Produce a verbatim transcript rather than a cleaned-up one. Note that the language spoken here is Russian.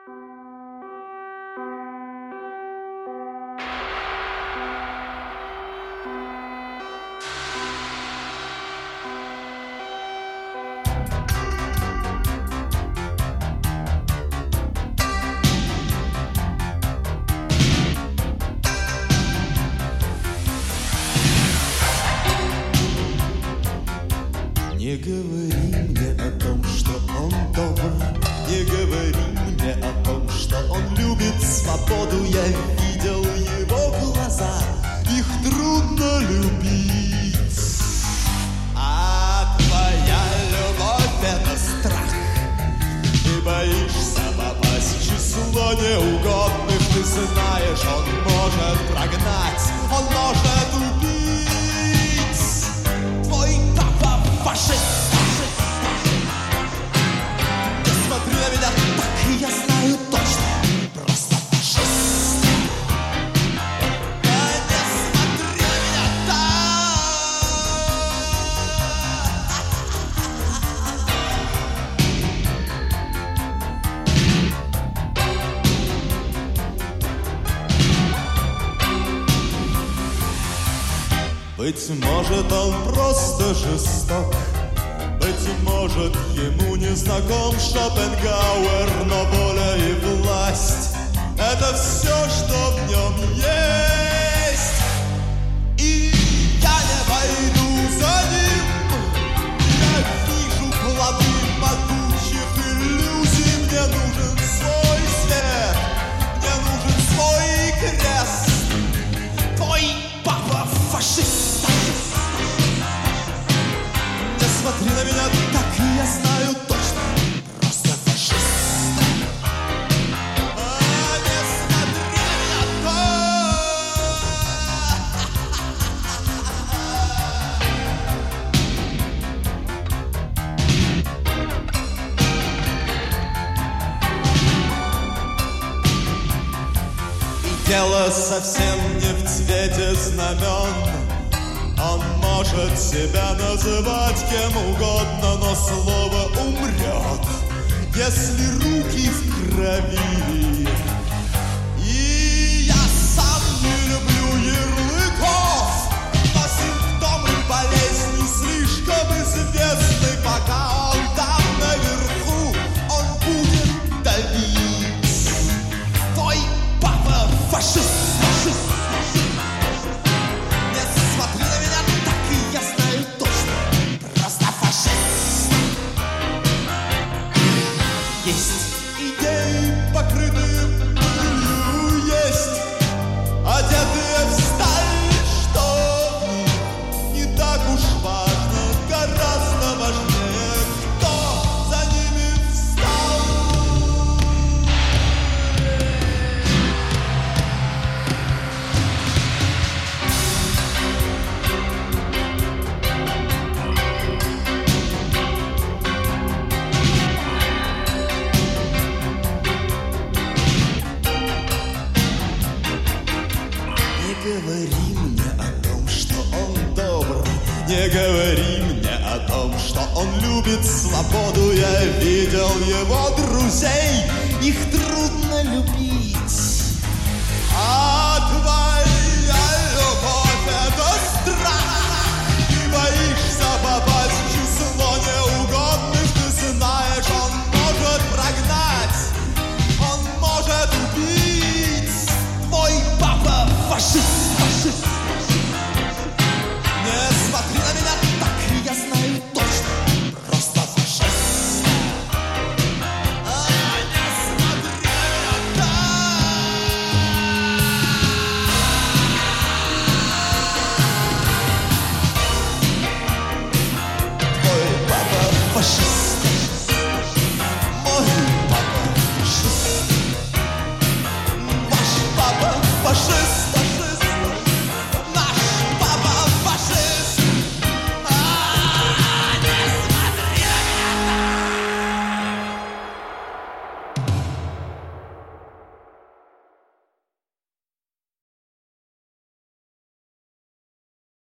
Не говори мне о том, что он добр, не говори мне о том, что он любит свободу. Я видел его глаза, их трудно любить. А твоя любовь — это страх. Ты боишься попасть в число неугодных. Ты знаешь, он может прогнать, он может убить. Твой папа фашист. Не смотри на меня так, я знаю точно, просто фашист. Да не смотри на меня так. Быть может, он просто жесток. Быть может, ему не знаком Шопенгауэр, но воля и власть — это все, что в нем есть. И я не пойду за ним. Я вижу плоды могучих иллюзий. Мне нужен свой свет, мне нужен свой крест. Твой папа фашист. Смотри на меня так, я знаю точно, просто фашист. А не смотри на меня так. И дело совсем не в цвете знамен. Он может себя называть кем угодно, но слово умрет, если руки в крови. И я сам не люблю ярлыков, но симптомы болезни слишком известны. Пока он там наверху, он будет давить. Твой папа фашист, фашист. Есть идеи, покрытые пылью, есть одетые в сталь, что в них не так уж важно, гораздо важнее, кто за ними встал. Не говори мне о том, что он добр. Не говори мне о том, что он любит свободу. Я видел его друзей, их трудно любить. А твоя любовь — это страх. Ты боишься попасть в число неугодных. Ты знаешь, он может прогнать, он может убить. Твой папа фашист, фашист. Не смотри на меня так, я знаю точно, просто фашист. А не смотри на меня так. Твой папа фашист.